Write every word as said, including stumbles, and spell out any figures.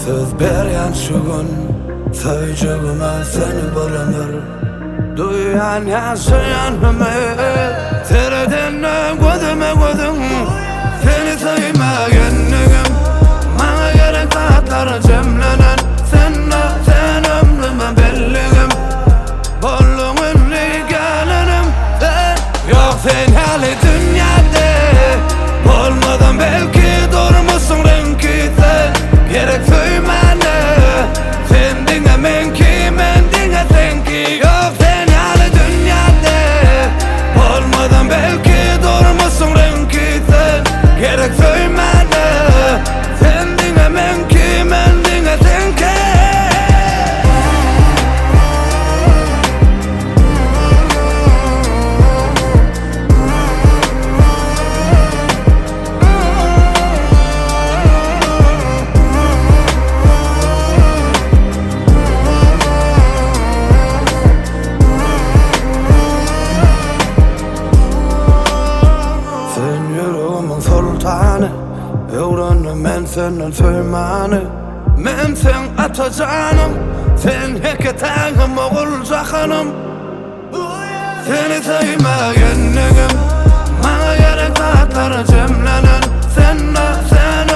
Söz beryan şu gün söýjegime seni bir ömür duýan ýaşaýanymy tereden gözüme gözüm seni söýmegenligim maňa gerek zatlar jemlenen senle sen ömrüme belligim bolluňyny gelenim sen ýok sen hali dünýäde bolmadan belki durmuşsun renki sen gerek söýmene sen diňe menki men diňe senki ýok sen hali dünýäde bolmadan belki durmuşsun renki sen gerek söýmene sen diňe menki men diňe senki sultanı öwrendim men senden söýmäni men sen atajanım sen heketaňym ogul jahanım seni söýmegenligim maňa gerek zatlar jemlenen senle sen